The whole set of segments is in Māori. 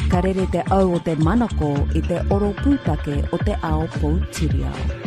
Ka rere te au o te manako I te oro pūtake o te ao Poutireo.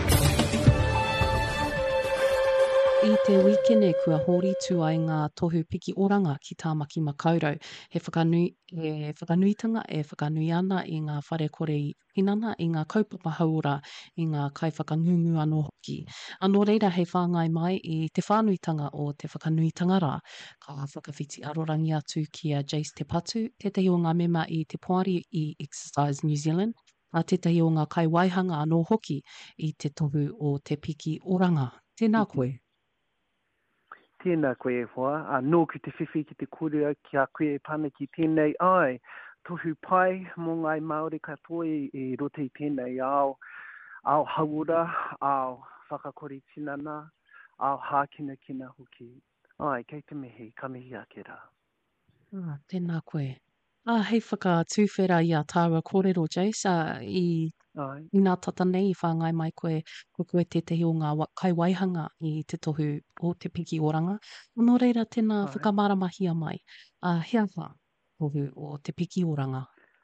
I te wikene kua hori tu ai ngā tohu piki oranga ki Tāmaki Makaurau. He whakanuitanga e whakanui ana I ngā whare kore hinana I ngā kaupapa haura I ngā kai whakangungu anō hoki. Anō reira hei whāngai mai I te whānuitanga o te whakanuitanga rā. Ka whakawhiti arorangi atu ki a Jace Te Patu, tētahi o ngā mema I te poari I Exercise New Zealand, a tētahi o ngā kai waihanga anō hoki I te tohu o te piki oranga. Tēnā koe. Tēnā koe e hoa, nō ki te whiwhi ki te kōrua ki a koe e pana ki tēnei ai, tohu pai mō ngai Māori katoa I roto I tēnei ao haura, ao whakakori tinana, ao hākina kina hoki. Ai, kei te mihi, ka mihi ake rā. Tēnā koe. Hei whakatūwhera I a tāua kōrero, Jace, I ngā tata nei I whāngai mai koe tētahi o ngā kai waihanga I te tohu o te piki oranga. Nō reira tēnā whakamaramahia mai. Hea wha tohu o te piki oranga.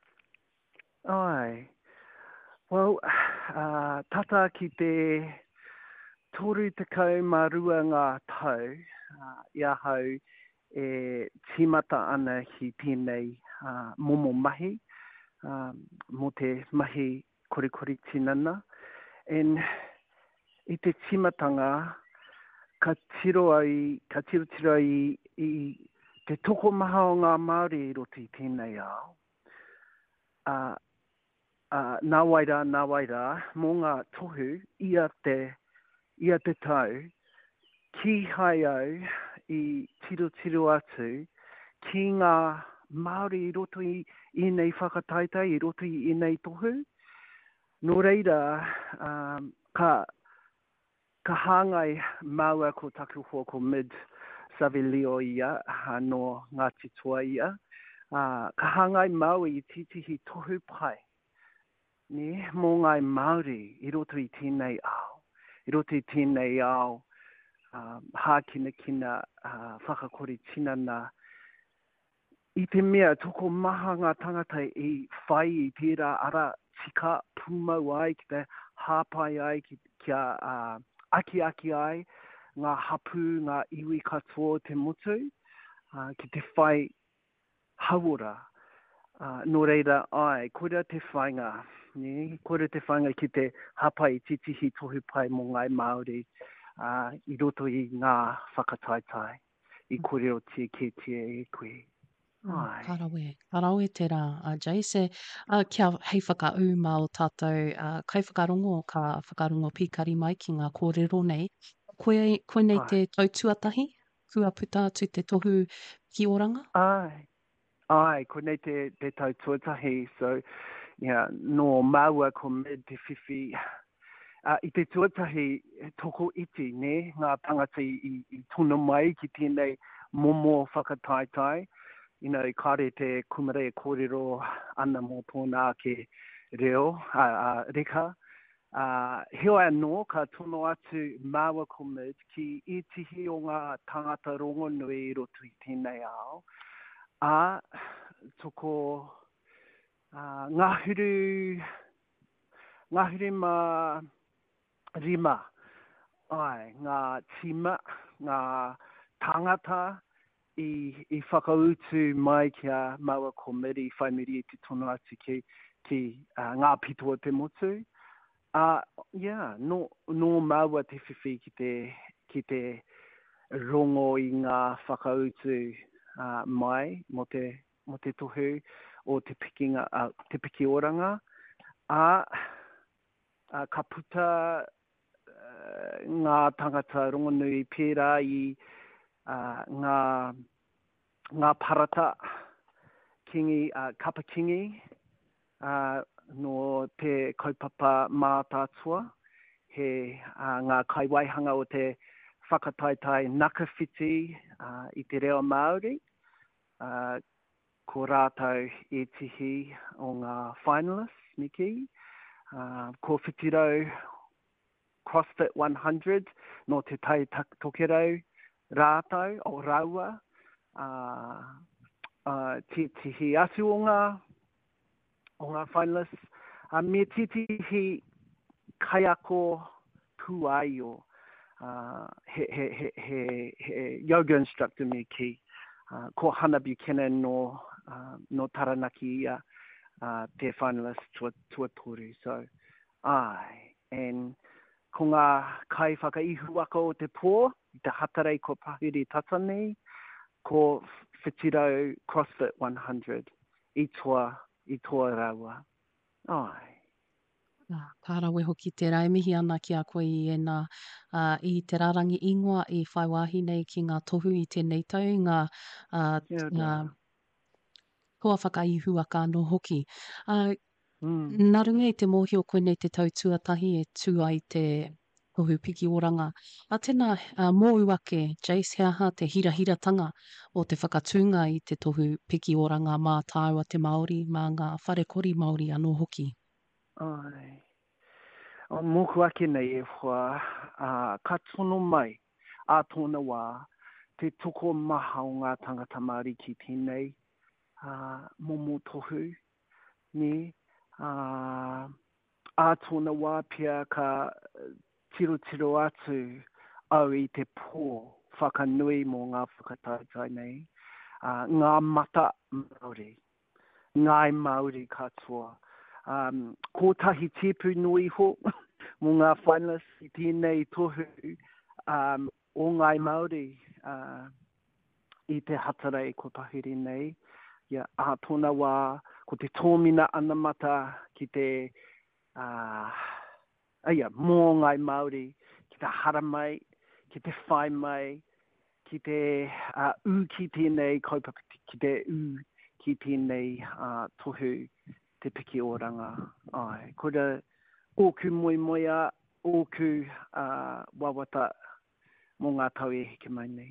Ai. Well, tata ki te toru tekau mā rua ngā tau, ia hau e tīmata ana hi tēnei momo mahi, mo te mahi korikori tinana. And I te timatanga, ka tiro ai I te toko maha o ngā Māori I roto I tēnei ao. Nā waira, mō ngā tohu, ia te tau, ki hai au I tiro atu, ki ngā Māori I roto I nei whakataitai, I roto I nei tohu. Nō reira, ka hāngai maua ko taku hoa ko mid-Savilio ia, no Ngāti Toa ia. Ka hāngai maua I titihi tohu pai. Ne, mō ngai Māori, I roto I tēnei ao. I roto I tēnei ao, hākina kina, whakakori tinana. I te mea, toko maha ngā tangata I whai I tērā ara tika pūmau ai, ki te hāpai ai, kia aki ai, ngā hapu, ngā iwi katoa te motu, ki te whai hauora. Nō reira ai, korea te whainga, korea te whainga ki te hapai titihi tohu pai mō ngai Māori, I roto I ngā whakataitai, I korero tie ke tie e koe. Karawe te rā, Jace. Kia hei whakau mā o tātou, kai whakarongo, ka whakarongo pikari mai ki ngā kōrero nei. Koe nei te tautuatahi, kua puta atu te tohu ki oranga? Ai, koe nei te tautuatahi, so, no maua ko mid te whiwhi, I te tuatahi toko iti, ne, ngā tangata I tuna mai ki tēnei momo whakataitai, kare te kumare kōrero ana mō tōna ke reo, reka. Heoi anō ka tono atu maua ko mid ki itihi o ngā tangata rongo nui I roto I tēnei ao. Toko ngahuru ma rima, ngā tima, ngā tangata, I whakautu mai kia maua ko miri, whai miri I te tono atu ki ngā pitoa te motu. No maua te whiwhi ki te rongo I ngā whakautu mai mo te tohu o te piki oranga. Ka puta ngā tangata rongonui pērā I ngā parata kingi, kapa kingi, no te kaupapa mātātua, he ngā kaiwaihanga o te whakataitai nakawhiti I te reo Māori, ko rātou E tihi o ngā finalists, Niki, ko whitirau CrossFit 100, no te tai tokerau, rātou o raua, tihi atu o ngā o ngā finalists. Me titihi kaiako puaio. He yoga instructor me ki. Ko Hannah Buchanan no Taranaki ia te finalist tua toru. So, and ko ngā kai whakaihu aka o te pō, I te hatarei ko Pahuri Tatani, ko Whitirau CrossFit 100, I toa raua. Ka rawe hoki te rai mihi ana ki a koe I ena I te rarangi ingoa I whai wāhi nei ki ngā tohu I tēnei tau, ngā koa whakaihu aka anō hoki. Nā runga I te mōhio koe nei te tau tuatahi e tū ai te tohu piki oranga. A tēnā mōu ake, Jace, hea te hirahiratanga o te whakatūnga I te tohu piki oranga mā tāua te Māori, mā ngā wharekori Māori anō hoki. Ai. O mōku ake nei e whā, ka tono mai a tōna wā, te toko maha o ngā tangata Māori ki tēnei, momo tohu, ni, a tōna wā pia ka tiro atu au I te pō whakanui mō ngā whakataitai nei, ngā mata Māori, ngai Māori katoa. Ko tahi tipu nui ho mō ngā finalists I tēnei tohu o ngai Māori I te hatarei ko Pahuri nei. A tōna wā, ko te tōmina anamata ki te mō ngai Māori, ki te hara mai, ki te whai mai, ki te u ki tēnei kaupapa ki te u ki tēnei tohu te piki oranga. Kora oku moia, oku wawata mō ngā tau e heke mai nei.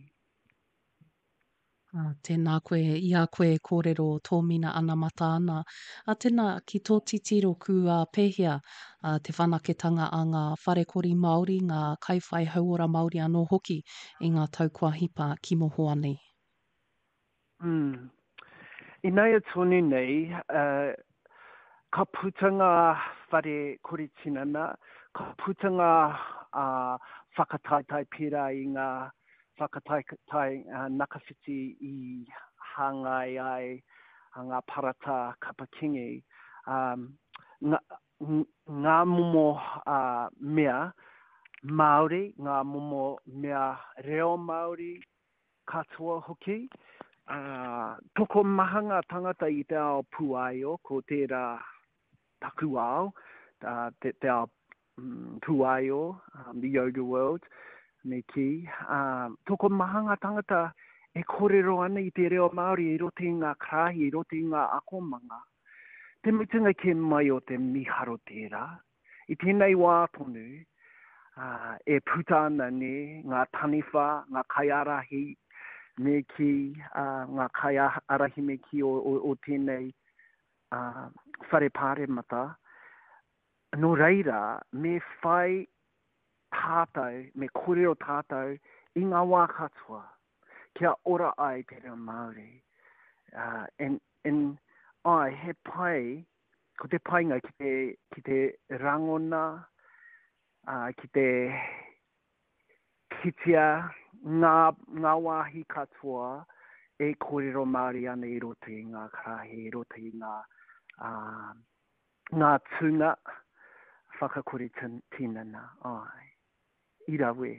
Tēnā koe, ia koe kōrero tōmina ana mata ana. A tēnā ki tō titiro ku pēhea te whanaketanga a ngā wharekori Māori, ngā kaiwhai hauora Māori anō hoki I ngā taukua hipa ki mohoa nei. I nei a tonu nei, ka putanga whare koritinana, ka putanga whakataitai pera I ngā whakataitai nakawhiti I hangai ai ngā parata kapakingi. Ngā momo mea Māori, ngā momo mea reo Māori katoa hoki. Toko maha ngā tangata I te ao puaio, ko tērā taku ao, te ao puaio, the yoga world, me ki. Toko maha ngā tangata e kōrero ana I te reo Māori, I roto I ngā krahi, I roto I ngā akomanga. Te mutunga ke mai o te miharo tērā. I tēnei wā tonu, e puta ana ne, ngā taniwha, ngā kaiarahi, me ki, ngā kaiarahi me ki o tēnei wharepare mata. Nō reira, me whai tātou, me kōrero tātou, I ngā wā katoa, kia ora ai te reo Māori. Ai, he pai, ko te painga ki te rangona, ki te kitia, ngā wāhi katoa, e kōrero Māori ana I roto I ngā krahe, I roto I ngā tūnga, whakakore tinana, ai. I rawe.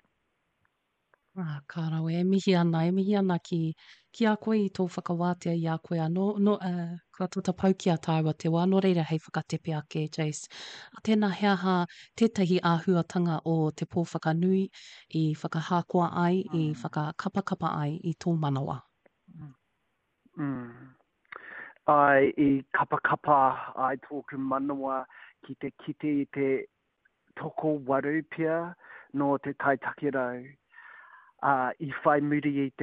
Ka rawe, e mihi ana ki a koe I tō whakawātea I a koe kua tō pau ki a tāua te wā, nō reira hei whakatepe ake, Jace. A tēnā hea tētahi āhuatanga o te pō whakanui I whakahākua ai, I whakakapakapa ai I tō manawa. Ai, I kapakapa ai tōku manawa ki te kite I te toko waru pia no te taitakirau. I whai muri I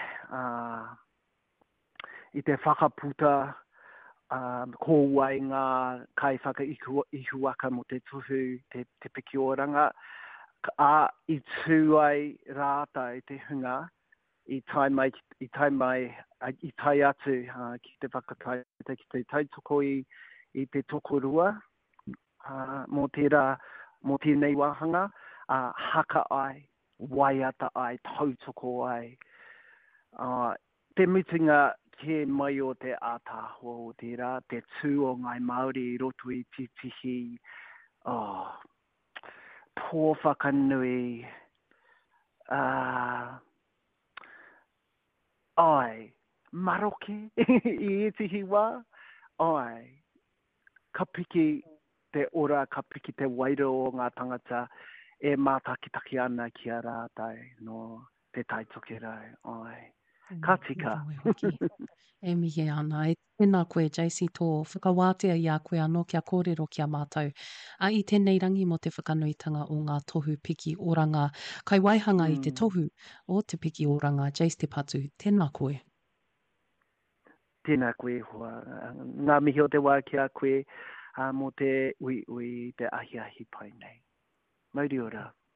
te whakaputa ko wai ngā kai whakaihu aka mo te tuhu, te piki oranga. I tū ai rātai te hunga, I tai atu ki te whakatai, ki te tautoko i te tokorua, mō tēnei wahanga, haka ai, waiata ai, tautoko ai. Te mutunga ke mai o te ātāhua o tērā, te tū o ngai Māori i roto i titihi, pō whakanui, ai, maroke i etihi wā, ai, ka piki te ora, ka piki te wairo o ngā tangata e mātakitaki ana ki a rātai no te taitoke rai, ai. Ka tika. E mihi ana, e tēnā koe, JC, tō whakawātea i a koe anō kia kōrero ki a mātou. A i tēnei rangi mo te whakanuitanga o ngā tohu piki oranga, kai waihanga i te tohu o te piki oranga, JC Te Patu, tēnā koe. Tēnā koe hoa. Ngā mihi o te wā ki a koe, mo te ui te ahi pai nei. Mauri ora.